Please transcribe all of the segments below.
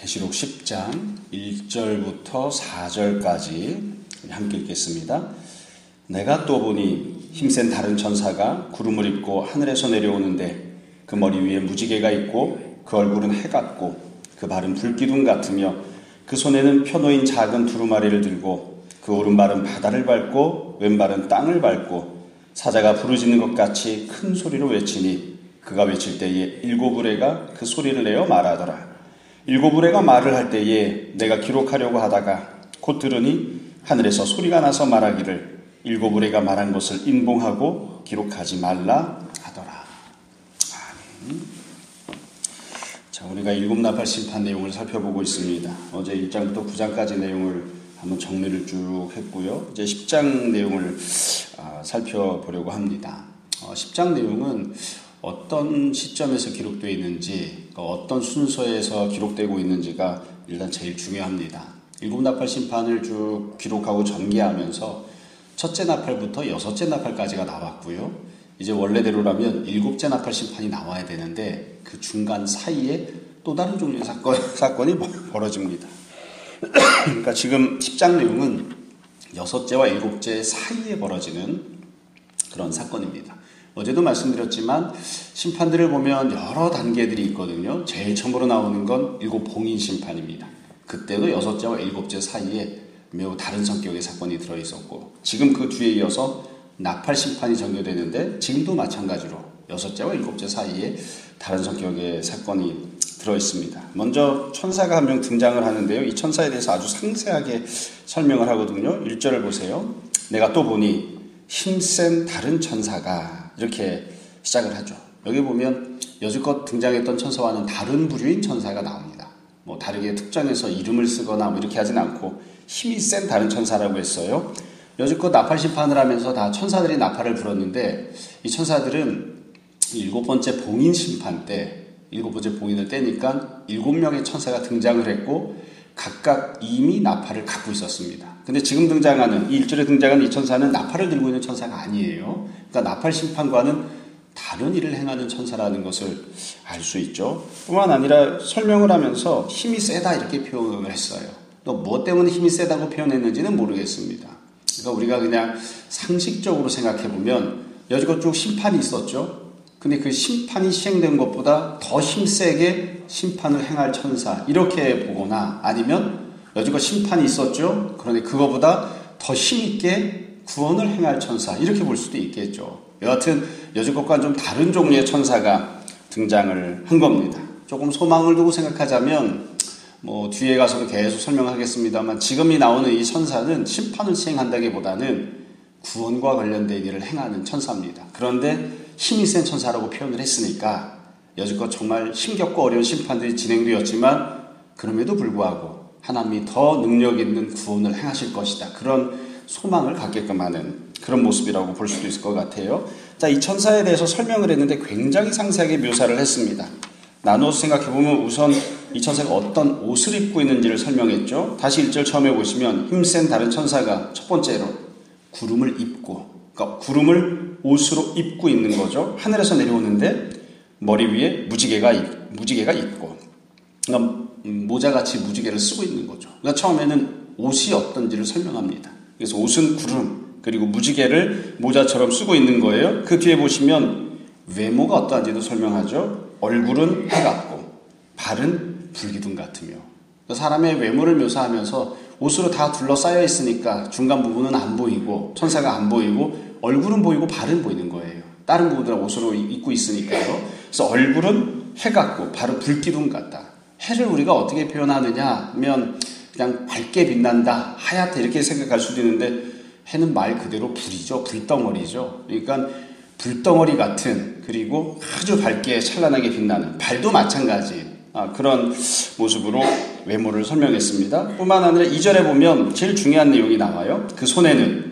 계시록 10장 1절부터 4절까지 함께 읽겠습니다. 내가 또 보니 힘센 다른 천사가 구름을 입고 하늘에서 내려오는데 그 머리 위에 무지개가 있고 그 얼굴은 해 같고 그 발은 불기둥 같으며 그 손에는 펴놓인 작은 두루마리를 들고 그 오른발은 바다를 밟고 왼발은 땅을 밟고 사자가 부르짖는 것 같이 큰 소리로 외치니 그가 외칠 때에 일곱 의뢰가 그 소리를 내어 말하더라. 일곱 의뢰가 말을 할 때에 내가 기록하려고 하다가 곧 들으니 하늘에서 소리가 나서 말하기를 일곱 의뢰가 말한 것을 인봉하고 기록하지 말라 하더라. 아멘. 자, 우리가 일곱 나팔 심판 내용을 살펴보고 있습니다. 어제 1장부터 9장까지 내용을 한번 정리를 쭉 했고요. 이제 10장 내용을 살펴보려고 합니다. 10장 내용은 어떤 시점에서 기록되어 있는지, 어떤 순서에서 기록되고 있는지가 일단 제일 중요합니다. 일곱 나팔 심판을 쭉 기록하고 전개하면서 첫째 나팔부터 여섯째 나팔까지가 나왔고요. 이제 원래대로라면 일곱째 나팔 심판이 나와야 되는데 그 중간 사이에 또 다른 종류의 사건이 벌어집니다. 그러니까 지금 10장 내용은 여섯째와 일곱째 사이에 벌어지는 그런 사건입니다. 어제도 말씀드렸지만 심판들을 보면 여러 단계들이 있거든요. 제일 처음으로 나오는 건 일곱 봉인 심판입니다. 그때도 여섯째와 일곱째 사이에 매우 다른 성격의 사건이 들어있었고, 지금 그 뒤에 이어서 나팔 심판이 전개되는데 지금도 마찬가지로 여섯째와 일곱째 사이에 다른 성격의 사건이 들어있습니다. 먼저 천사가 한 명 등장을 하는데요. 이 천사에 대해서 아주 상세하게 설명을 하거든요. 1절을 보세요. 내가 또 보니 힘센 다른 천사가, 이렇게 시작을 하죠. 여기 보면 여지껏 등장했던 천사와는 다른 부류인 천사가 나옵니다. 뭐 다르게 특정해서 이름을 쓰거나 뭐 이렇게 하진 않고 힘이 센 다른 천사라고 했어요. 여지껏 나팔 심판을 하면서 다 천사들이 나팔을 불었는데 이 천사들은 일곱 번째 봉인 심판 때, 일곱 번째 봉인을 떼니까 7명의 천사가 등장을 했고 각각 이미 나팔을 갖고 있었습니다. 근데 지금 등장하는, 이 1절에 등장하는 이 천사는 나팔을 들고 있는 천사가 아니에요. 그러니까 나팔 심판과는 다른 일을 행하는 천사라는 것을 알 수 있죠. 뿐만 아니라 설명을 하면서 힘이 세다 이렇게 표현을 했어요. 또 뭐 때문에 힘이 세다고 표현했는지는 모르겠습니다. 그러니까 우리가 그냥 상식적으로 생각해보면 여지껏 쭉 심판이 있었죠. 근데 그 심판이 시행된 것보다 더 힘세게 심판을 행할 천사, 이렇게 보거나, 아니면 여지껏 심판이 있었죠. 그런데 그거보다 더 힘있게 구원을 행할 천사, 이렇게 볼 수도 있겠죠. 여하튼 여지껏과는 좀 다른 종류의 천사가 등장을 한 겁니다. 조금 소망을 두고 생각하자면 뭐 뒤에 가서도 계속 설명하겠습니다만, 지금이 나오는 이 천사는 심판을 시행한다기보다는 구원과 관련된 일을 행하는 천사입니다. 그런데 힘이 센 천사라고 표현을 했으니까 여지껏 정말 힘겹고 어려운 심판들이 진행되었지만 그럼에도 불구하고 하나님이 더 능력 있는 구원을 행하실 것이다, 그런 소망을 갖게끔 하는 그런 모습이라고 볼 수도 있을 것 같아요. 자, 이 천사에 대해서 설명을 했는데 굉장히 상세하게 묘사를 했습니다. 나눠서 생각해보면 우선 이 천사가 어떤 옷을 입고 있는지를 설명했죠. 다시 1절 처음에 보시면 힘센 다른 천사가 첫 번째로 구름을 입고, 그러니까 구름을 옷으로 입고 있는 거죠. 하늘에서 내려오는데 머리 위에 무지개가 있고, 그러니까 모자같이 무지개를 쓰고 있는 거죠. 그러니까 처음에는 옷이 어떤지를 설명합니다. 그래서 옷은 구름, 그리고 무지개를 모자처럼 쓰고 있는 거예요. 그 뒤에 보시면 외모가 어떠한지도 설명하죠. 얼굴은 해 같고 발은 불기둥 같으며. 사람의 외모를 묘사하면서 옷으로 다 둘러싸여 있으니까 중간 부분은 안 보이고, 천사가 안 보이고, 얼굴은 보이고 발은 보이는 거예요. 다른 부분들은 옷으로 입고 있으니까요. 그래서 얼굴은 해 같고 발은 불기둥 같다. 해를 우리가 어떻게 표현하느냐 하면 그냥 밝게 빛난다, 하얗다, 이렇게 생각할 수도 있는데 해는 말 그대로 불이죠. 불덩어리죠. 그러니까 불덩어리 같은, 그리고 아주 밝게 찬란하게 빛나는, 발도 마찬가지 그런 모습으로 외모를 설명했습니다. 뿐만 아니라 2절에 보면 제일 중요한 내용이 나와요. 그 손에는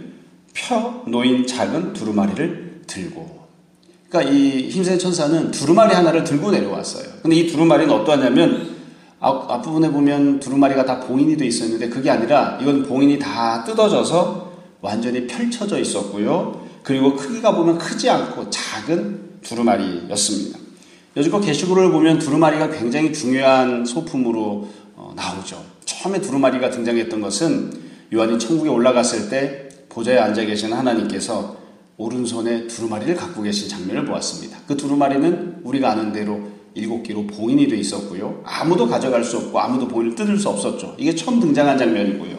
펴 놓인 작은 두루마리를 들고. 그러니까 이 힘센 천사는 두루마리 하나를 들고 내려왔어요. 근데 이 두루마리는 어떠하냐면 앞부분에 보면 두루마리가 다 봉인이 돼 있었는데 그게 아니라 이건 봉인이 다 뜯어져서 완전히 펼쳐져 있었고요. 그리고 크기가 보면 크지 않고 작은 두루마리였습니다. 여지껏 게시글을 보면 두루마리가 굉장히 중요한 소품으로 나오죠. 처음에 두루마리가 등장했던 것은 요한이 천국에 올라갔을 때 보좌에 앉아 계신 하나님께서 오른손에 두루마리를 갖고 계신 장면을 보았습니다. 그 두루마리는 우리가 아는 대로 7개로 봉인이 되어 있었고요. 아무도 가져갈 수 없고 아무도 봉인을 뜯을 수 없었죠. 이게 처음 등장한 장면이고요.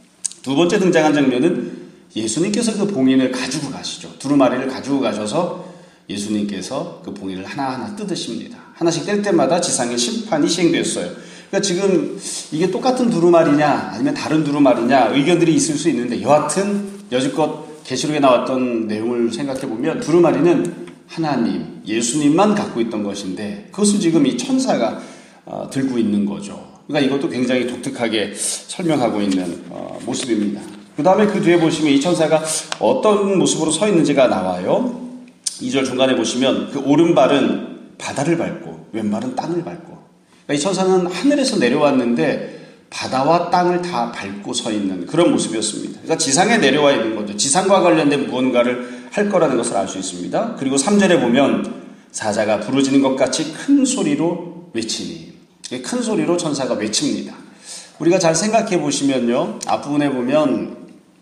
두 번째 등장한 장면은 예수님께서 그 봉인을 가지고 가시죠. 두루마리를 가지고 가셔서 예수님께서 그 봉인을 하나하나 뜯으십니다. 하나씩 뗄 때마다 지상의 심판이 시행되었어요. 그러니까 지금 이게 똑같은 두루마리냐 아니면 다른 두루마리냐 의견들이 있을 수 있는데 여하튼 여지껏 계시록에 나왔던 내용을 생각해 보면 두루마리는 하나님, 예수님만 갖고 있던 것인데 그것을 지금 이 천사가 들고 있는 거죠. 그러니까 이것도 굉장히 독특하게 설명하고 있는 모습입니다. 그 다음에 그 뒤에 보시면 이 천사가 어떤 모습으로 서 있는지가 나와요. 2절 중간에 보시면 그 오른발은 바다를 밟고 왼발은 땅을 밟고, 그러니까 이 천사는 하늘에서 내려왔는데 바다와 땅을 다 밟고 서 있는 그런 모습이었습니다. 그러니까 지상에 내려와 있는 거죠. 지상과 관련된 무언가를 할 거라는 것을 알 수 있습니다. 그리고 3절에 보면 사자가 부르짖는 것 같이 큰 소리로 외치니, 큰 소리로 천사가 외칩니다. 우리가 잘 생각해 보시면요, 앞부분에 보면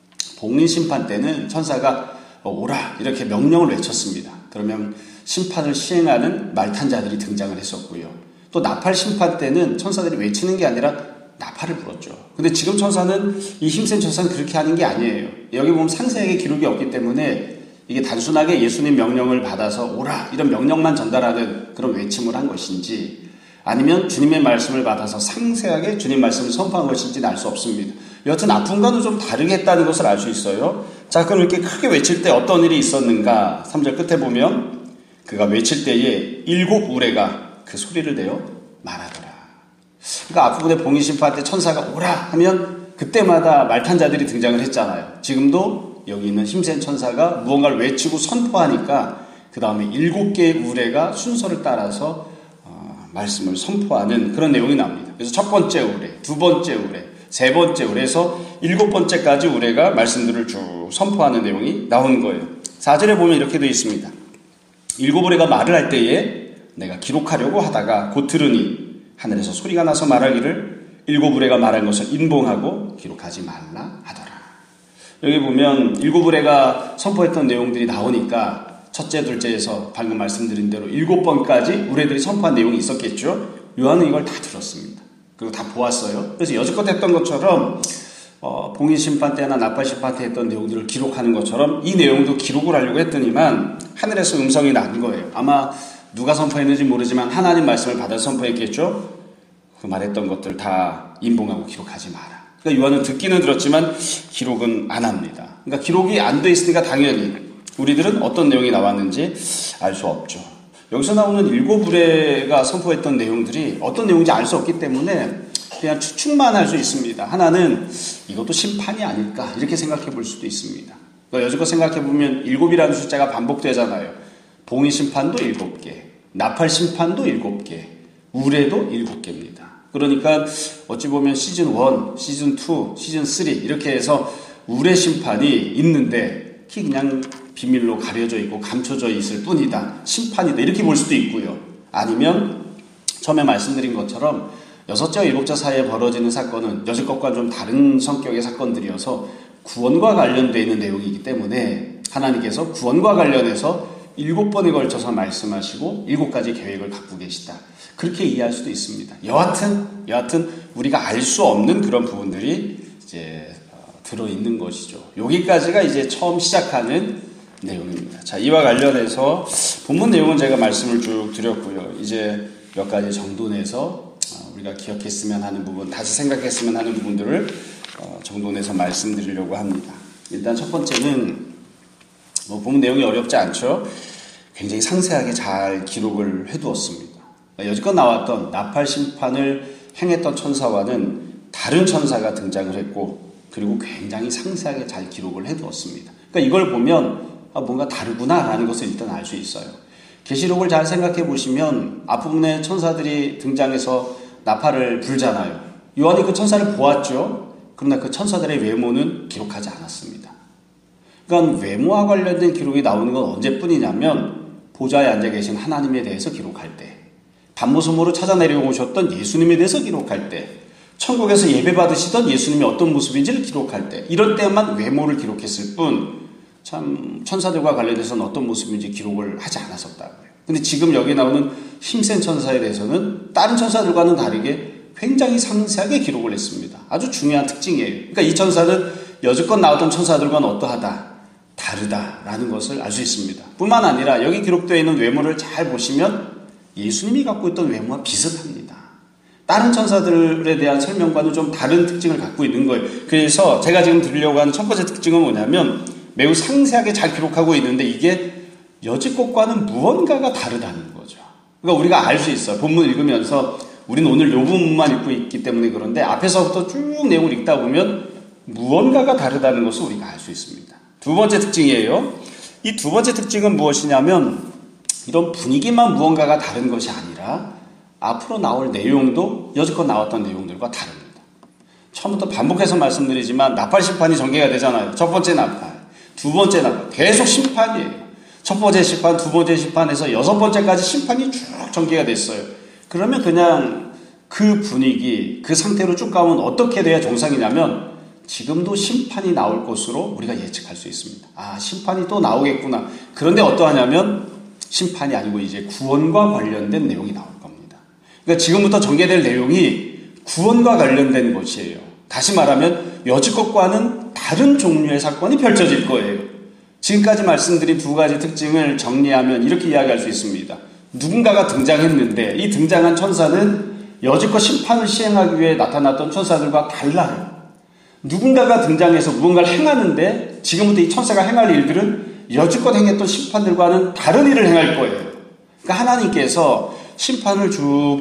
봉인 심판 때는 천사가 오라 이렇게 명령을 외쳤습니다. 그러면 심판을 시행하는 말탄자들이 등장을 했었고요. 또 나팔 심판 때는 천사들이 외치는 게 아니라 나팔을 불었죠. 근데 지금 천사는, 이 힘센 천사는 그렇게 하는 게 아니에요. 여기 보면 상세하게 기록이 없기 때문에 이게 단순하게 예수님 명령을 받아서 오라 이런 명령만 전달하는 그런 외침을 한 것인지, 아니면 주님의 말씀을 받아서 상세하게 주님 말씀을 선포한 것인지는 알 수 없습니다. 여하튼 앞부분과는 좀 다르게 했다는 것을 알 수 있어요. 자, 그럼 이렇게 크게 외칠 때 어떤 일이 있었는가? 3절 끝에 보면 그가 외칠 때에 7 우레가 그 소리를 내어 말하더라. 그러니까 앞부분에 봉인 심판 때 천사가 오라 하면 그때마다 말탄자들이 등장을 했잖아요. 지금도 여기 있는 힘센 천사가 무언가를 외치고 선포하니까 그 다음에 7개의 우레가 순서를 따라서 말씀을 선포하는 그런 내용이 나옵니다. 그래서 첫 번째 우레, 두 번째 우레, 세 번째 우레에서 7번째까지 우레가 말씀들을 쭉 선포하는 내용이 나오는 거예요. 4절에 보면 이렇게 되어 있습니다. 7 우레가 말을 할 때에 내가 기록하려고 하다가 곧 들으니 하늘에서 소리가 나서 말하기를 7 우레가 말한 것을 인봉하고 기록하지 말라 하더라. 여기 보면 7 우레가 선포했던 내용들이 나오니까 첫째, 둘째에서 방금 말씀드린 대로 7번까지 우레들이 선포한 내용이 있었겠죠. 요한은 이걸 다 들었습니다. 그리고 다 보았어요. 그래서 여지껏 했던 것처럼 봉인 심판 때나 나팔 심판 때 했던 내용들을 기록하는 것처럼 이 내용도 기록을 하려고 했더니만 하늘에서 음성이 난 거예요. 아마 누가 선포했는지 모르지만 하나님 말씀을 받아 선포했겠죠. 그 말했던 것들 다 인봉하고 기록하지 마라. 그러니까 요한은 듣기는 들었지만 기록은 안 합니다. 그러니까 기록이 안 돼 있으니까 당연히 우리들은 어떤 내용이 나왔는지 알 수 없죠. 여기서 나오는 7 우레가 선포했던 내용들이 어떤 내용인지 알 수 없기 때문에 그냥 추측만 할 수 있습니다. 하나는 이것도 심판이 아닐까 이렇게 생각해 볼 수도 있습니다. 그러니까 여지껏 생각해 보면 7이라는 숫자가 반복되잖아요. 봉인 심판도 7개, 나팔 심판도 7개, 우레도 7개입니다. 그러니까 어찌 보면 시즌 1, 시즌 2, 시즌 3 이렇게 해서 우레 심판이 있는데 그냥 비밀로 가려져 있고 감춰져 있을 뿐이다. 심판이다. 이렇게 볼 수도 있고요. 아니면 처음에 말씀드린 것처럼 6자와 7자 사이에 벌어지는 사건은 여지껏과 좀 다른 성격의 사건들이어서 구원과 관련되어 있는 내용이기 때문에 하나님께서 구원과 관련해서 7번에 걸쳐서 말씀하시고 7가지 계획을 갖고 계시다. 그렇게 이해할 수도 있습니다. 여하튼 우리가 알 수 없는 그런 부분들이 이제 들어있는 것이죠. 여기까지가 이제 처음 시작하는 내용입니다. 자, 이와 관련해서 본문 내용은 제가 말씀을 쭉 드렸고요. 이제 몇 가지 정돈해서 우리가 기억했으면 하는 부분, 다시 생각했으면 하는 부분들을 정돈해서 말씀드리려고 합니다. 일단 첫 번째는 본문 내용이 어렵지 않죠. 굉장히 상세하게 잘 기록을 해두었습니다. 여지껏 나왔던 나팔 심판을 행했던 천사와는 다른 천사가 등장을 했고, 그리고 굉장히 상세하게 잘 기록을 해두었습니다. 그러니까 이걸 보면 뭔가 다르구나라는 것을 일단 알 수 있어요. 계시록을 잘 생각해 보시면 앞부분에 천사들이 등장해서 나팔을 불잖아요. 요한이 그 천사를 보았죠. 그러나 그 천사들의 외모는 기록하지 않았습니다. 그러니까 외모와 관련된 기록이 나오는 건 언제뿐이냐면 보좌에 앉아 계신 하나님에 대해서 기록할 때, 밤모섬으로 찾아 내려오셨던 예수님에 대해서 기록할 때, 천국에서 예배 받으시던 예수님이 어떤 모습인지를 기록할 때, 이럴 때만 외모를 기록했을 뿐, 참 천사들과 관련해서는 어떤 모습인지 기록을 하지 않았었다고요. 근데 지금 여기 나오는 힘센 천사에 대해서는 다른 천사들과는 다르게 굉장히 상세하게 기록을 했습니다. 아주 중요한 특징이에요. 그러니까 이 천사는 여지껏 나왔던 천사들과는 어떠하다, 다르다라는 것을 알 수 있습니다. 뿐만 아니라 여기 기록되어 있는 외모를 잘 보시면 예수님이 갖고 있던 외모와 비슷합니다. 다른 천사들에 대한 설명과는 좀 다른 특징을 갖고 있는 거예요. 그래서 제가 지금 드리려고 하는 첫 번째 특징은 뭐냐면 매우 상세하게 잘 기록하고 있는데 이게 여지껏과는 무언가가 다르다는 거죠. 그러니까 우리가 알 수 있어요. 본문 읽으면서 우리는 오늘 요 부분만 읽고 있기 때문에 그런데 앞에서부터 쭉 내용을 읽다 보면 무언가가 다르다는 것을 우리가 알 수 있습니다. 두 번째 특징이에요. 이 두 번째 특징은 무엇이냐면 이런 분위기만 무언가가 다른 것이 아니라 앞으로 나올 내용도 여지껏 나왔던 내용들과 다릅니다. 처음부터 반복해서 말씀드리지만 나팔 심판이 전개가 되잖아요. 첫 번째 나팔, 두 번째 나팔, 계속 심판이에요. 첫 번째 심판, 두 번째 심판에서 여섯 번째까지 심판이 쭉 전개가 됐어요. 그러면 그냥 그 분위기, 그 상태로 쭉 가면 어떻게 돼야 정상이냐면 지금도 심판이 나올 것으로 우리가 예측할 수 있습니다. 아, 심판이 또 나오겠구나. 그런데 어떠하냐면 심판이 아니고 이제 구원과 관련된 내용이 나올 겁니다. 그러니까 지금부터 전개될 내용이 구원과 관련된 것이에요. 다시 말하면 여지껏과는 다른 종류의 사건이 펼쳐질 거예요. 지금까지 말씀드린 두 가지 특징을 정리하면 이렇게 이야기할 수 있습니다. 누군가가 등장했는데 이 등장한 천사는 여지껏 심판을 시행하기 위해 나타났던 천사들과 달라요. 누군가가 등장해서 무언가를 행하는데 지금부터 이 천사가 행할 일들은 여지껏 행했던 심판들과는 다른 일을 행할 거예요. 그러니까 하나님께서 심판을 쭉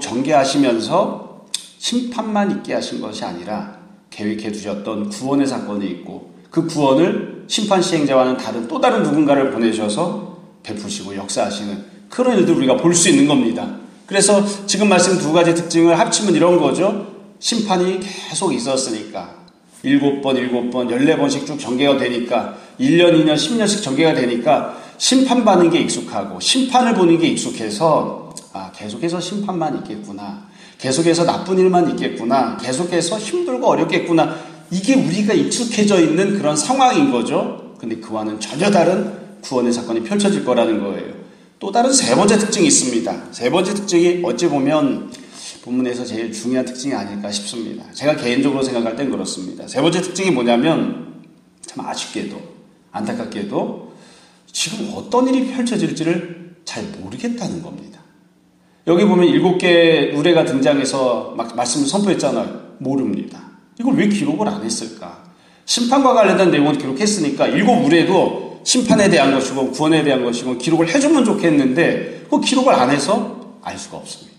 전개하시면서 심판만 있게 하신 것이 아니라 계획해 두셨던 구원의 사건이 있고 그 구원을 심판 시행자와는 다른 또 다른 누군가를 보내셔서 베푸시고 역사하시는 그런 일들 우리가 볼 수 있는 겁니다. 그래서 지금 말씀 두 가지 특징을 합치면 이런 거죠. 심판이 계속 있었으니까 7번, 7번, 14번씩 쭉 전개가 되니까 1년, 2년, 10년씩 전개가 되니까 심판받는 게 익숙하고 심판을 보는 게 익숙해서 계속해서 심판만 있겠구나. 계속해서 나쁜 일만 있겠구나. 계속해서 힘들고 어렵겠구나. 이게 우리가 익숙해져 있는 그런 상황인 거죠. 근데 그와는 전혀 다른 구원의 사건이 펼쳐질 거라는 거예요. 또 다른 세 번째 특징이 있습니다. 세 번째 특징이 어찌 보면 본문에서 제일 중요한 특징이 아닐까 싶습니다. 제가 개인적으로 생각할 땐 그렇습니다. 세 번째 특징이 뭐냐면 참 아쉽게도 안타깝게도 지금 어떤 일이 펼쳐질지를 잘 모르겠다는 겁니다. 여기 보면 7개의 의뢰가 등장해서 막 말씀을 선포했잖아요. 모릅니다. 이걸 왜 기록을 안 했을까? 심판과 관련된 내용을 기록했으니까 7 의뢰도 심판에 대한 것이고 구원에 대한 것이고 기록을 해주면 좋겠는데 그 기록을 안 해서 알 수가 없습니다.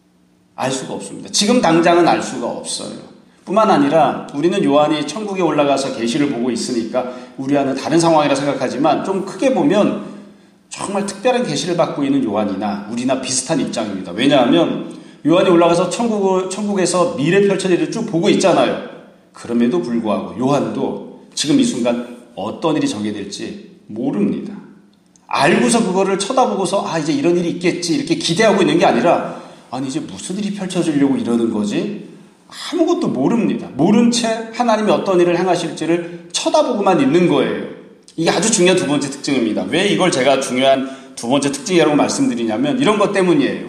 알 수가 없습니다. 지금 당장은 알 수가 없어요. 뿐만 아니라 우리는 요한이 천국에 올라가서 계시를 보고 있으니까 우리와는 다른 상황이라 생각하지만 좀 크게 보면 정말 특별한 계시를 받고 있는 요한이나 우리나 비슷한 입장입니다. 왜냐하면 요한이 올라가서 천국에서 미래 펼쳐질 일을 쭉 보고 있잖아요. 그럼에도 불구하고 요한도 지금 이 순간 어떤 일이 전개될지 모릅니다. 알고서 그거를 쳐다보고서 이제 이런 일이 있겠지 이렇게 기대하고 있는 게 아니라 아니 이제 무슨 일이 펼쳐지려고 이러는 거지? 아무것도 모릅니다. 모른 채 하나님이 어떤 일을 행하실지를 쳐다보고만 있는 거예요. 이게 아주 중요한 두 번째 특징입니다. 왜 이걸 제가 중요한 두 번째 특징이라고 말씀드리냐면 이런 것 때문이에요.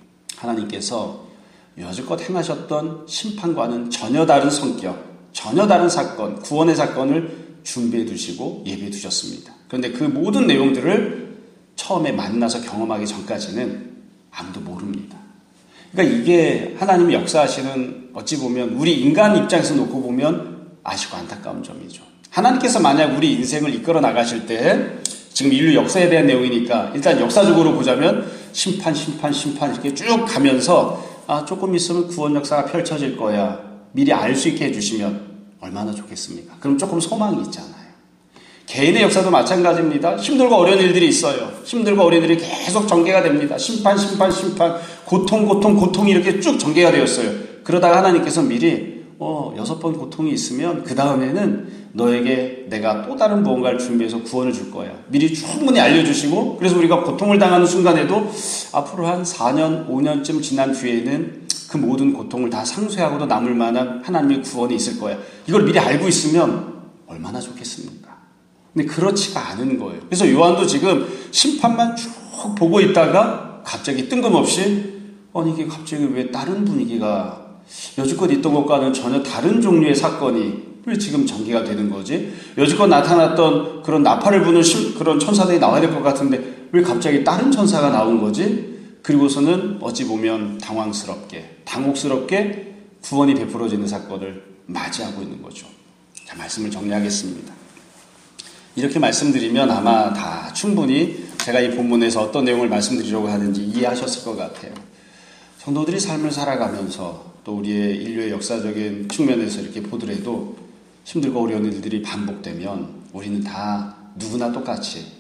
하나님께서 여지껏 행하셨던 심판과는 전혀 다른 성격, 전혀 다른 사건, 구원의 사건을 준비해 두시고 예비해 두셨습니다. 그런데 그 모든 내용들을 처음에 만나서 경험하기 전까지는 아무도 모릅니다. 그러니까 이게 하나님이 역사하시는 어찌 보면 우리 인간 입장에서 놓고 보면 아쉽고 안타까운 점이죠. 하나님께서 만약 우리 인생을 이끌어 나가실 때 지금 인류 역사에 대한 내용이니까 일단 역사적으로 보자면 심판 이렇게 쭉 가면서 조금 있으면 구원 역사가 펼쳐질 거야. 미리 알 수 있게 해주시면 얼마나 좋겠습니까? 그럼 조금 소망이 있잖아요. 개인의 역사도 마찬가지입니다. 힘들고 어려운 일들이 있어요. 힘들고 어려운 일이 계속 전개가 됩니다. 심판, 고통이 이렇게 쭉 전개가 되었어요. 그러다가 하나님께서 미리 6번 고통이 있으면 그 다음에는 너에게 내가 또 다른 무언가를 준비해서 구원을 줄 거야. 미리 충분히 알려주시고, 그래서 우리가 고통을 당하는 순간에도 앞으로 한 4년, 5년쯤 지난 뒤에는 그 모든 고통을 다 상쇄하고도 남을 만한 하나님의 구원이 있을 거야. 이걸 미리 알고 있으면 얼마나 좋겠습니까? 근데 그렇지가 않은 거예요. 그래서 요한도 지금 심판만 쭉 보고 있다가 갑자기 뜬금없이 이게 갑자기 왜 다른 분위기가 여지껏 있던 것과는 전혀 다른 종류의 사건이 왜 지금 전개가 되는 거지? 여지껏 나타났던 그런 나팔을 부는 그런 천사들이 나와야 될 것 같은데 왜 갑자기 다른 천사가 나온 거지? 그리고서는 어찌 보면 당황스럽게, 당혹스럽게 구원이 베풀어지는 사건을 맞이하고 있는 거죠. 자, 말씀을 정리하겠습니다. 이렇게 말씀드리면 아마 다 충분히 제가 이 본문에서 어떤 내용을 말씀드리려고 하는지 이해하셨을 것 같아요. 성도들이 삶을 살아가면서 또 우리의 인류의 역사적인 측면에서 이렇게 보더라도 힘들고 어려운 일들이 반복되면 우리는 다 누구나 똑같이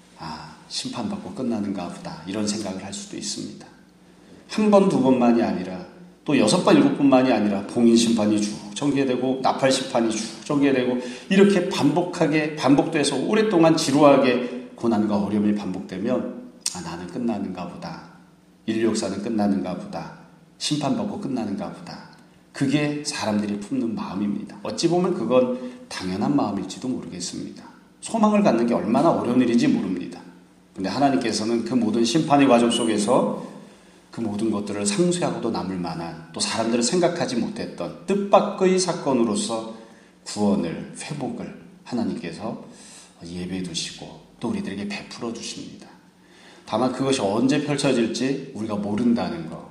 심판받고 끝나는가 보다 이런 생각을 할 수도 있습니다. 한 번, 두 번만이 아니라 또 6번, 7번만이 아니라 봉인 심판이 쭉 전개되고 나팔 심판이 쭉 전개되고 이렇게 반복돼서 오랫동안 지루하게 고난과 어려움이 반복되면 나는 끝나는가 보다. 인류 역사는 끝나는가 보다. 심판받고 끝나는가 보다. 그게 사람들이 품는 마음입니다. 어찌 보면 그건 당연한 마음일지도 모르겠습니다. 소망을 갖는 게 얼마나 어려운 일인지 모릅니다. 근데 하나님께서는 그 모든 심판의 과정 속에서 그 모든 것들을 상쇄하고도 남을 만한 또 사람들을 생각하지 못했던 뜻밖의 사건으로서 구원을, 회복을 하나님께서 예배해 두시고 또 우리들에게 베풀어 주십니다. 다만 그것이 언제 펼쳐질지 우리가 모른다는 것,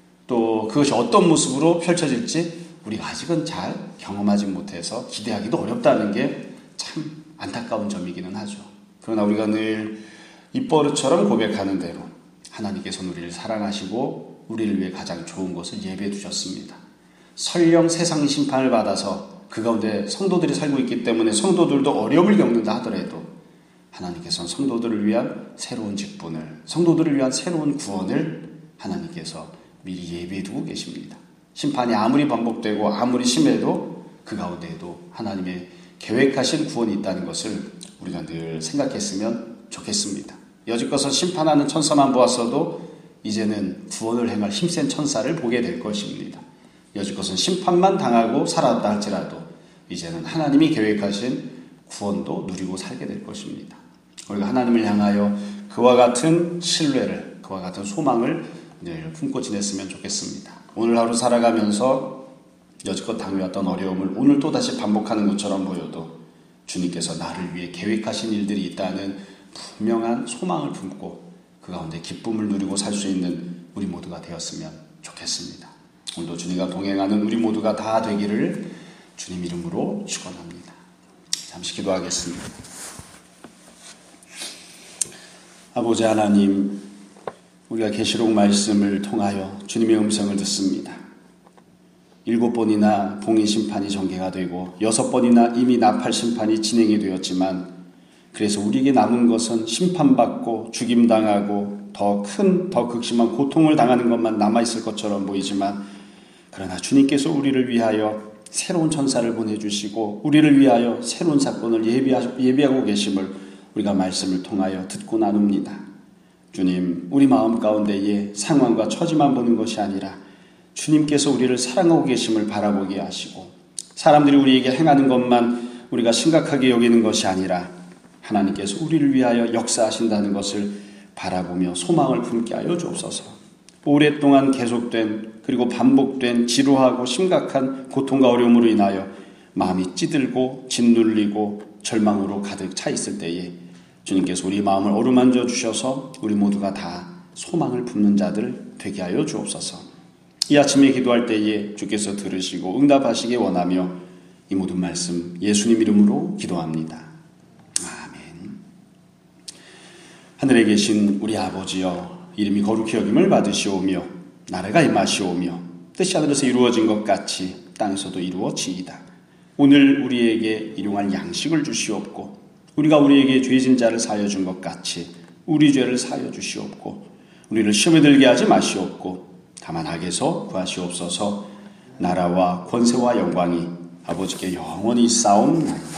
또 그것이 어떤 모습으로 펼쳐질지 우리가 아직은 잘 경험하지 못해서 기대하기도 어렵다는 게 참 안타까운 점이기는 하죠. 그러나 우리가 늘 입버릇처럼 고백하는 대로 하나님께서는 우리를 사랑하시고 우리를 위해 가장 좋은 것을 예배해 두셨습니다. 설령 세상의 심판을 받아서 그 가운데 성도들이 살고 있기 때문에 성도들도 어려움을 겪는다 하더라도 하나님께서는 성도들을 위한 새로운 직분을, 성도들을 위한 새로운 구원을 하나님께서 미리 예배해 두고 계십니다. 심판이 아무리 반복되고 아무리 심해도 그 가운데에도 하나님의 계획하신 구원이 있다는 것을 우리가 늘 생각했으면 좋겠습니다. 여지껏은 심판하는 천사만 보았어도 이제는 구원을 행할 힘센 천사를 보게 될 것입니다. 여지껏은 심판만 당하고 살았다 할지라도 이제는 하나님이 계획하신 구원도 누리고 살게 될 것입니다. 우리가 하나님을 향하여 그와 같은 신뢰를, 그와 같은 소망을 늘 품고 지냈으면 좋겠습니다. 오늘 하루 살아가면서 여지껏 당해왔던 어려움을 오늘 또다시 반복하는 것처럼 보여도 주님께서 나를 위해 계획하신 일들이 있다는 분명한 소망을 품고 그 가운데 기쁨을 누리고 살 수 있는 우리 모두가 되었으면 좋겠습니다. 오늘도 주님과 동행하는 우리 모두가 다 되기를 주님 이름으로 축원합니다. 잠시 기도하겠습니다. 아버지 하나님, 우리가 계시록 말씀을 통하여 주님의 음성을 듣습니다. 7번이나 봉인 심판이 전개가 되고 6번이나 이미 나팔 심판이 진행이 되었지만 그래서 우리에게 남은 것은 심판받고 죽임당하고 더 극심한 고통을 당하는 것만 남아있을 것처럼 보이지만 그러나 주님께서 우리를 위하여 새로운 천사를 보내주시고 우리를 위하여 새로운 사건을 예비하고 계심을 우리가 말씀을 통하여 듣고 나눕니다. 주님, 우리 마음 가운데의 상황과 처지만 보는 것이 아니라 주님께서 우리를 사랑하고 계심을 바라보게 하시고 사람들이 우리에게 행하는 것만 우리가 심각하게 여기는 것이 아니라 하나님께서 우리를 위하여 역사하신다는 것을 바라보며 소망을 품게 하여 주옵소서. 오랫동안 계속된 그리고 반복된 지루하고 심각한 고통과 어려움으로 인하여 마음이 찌들고 짓눌리고 절망으로 가득 차 있을 때에 주님께서 우리 마음을 어루만져 주셔서 우리 모두가 다 소망을 품는 자들 되게 하여 주옵소서. 이 아침에 기도할 때에 주께서 들으시고 응답하시기 원하며 이 모든 말씀 예수님 이름으로 기도합니다. 아멘. 하늘에 계신 우리 아버지여, 이름이 거룩히 여김을 받으시오며 나라가 임하시오며 뜻이 하늘에서 이루어진 것 같이 땅에서도 이루어지이다. 오늘 우리에게 일용할 양식을 주시옵고 우리가 우리에게 죄진 자를 사하여 준 것 같이 우리 죄를 사하여 주시옵고 우리를 시험에 들게 하지 마시옵고 다만 악에서 구하시옵소서. 나라와 권세와 영광이 아버지께 영원히 싸움나이다.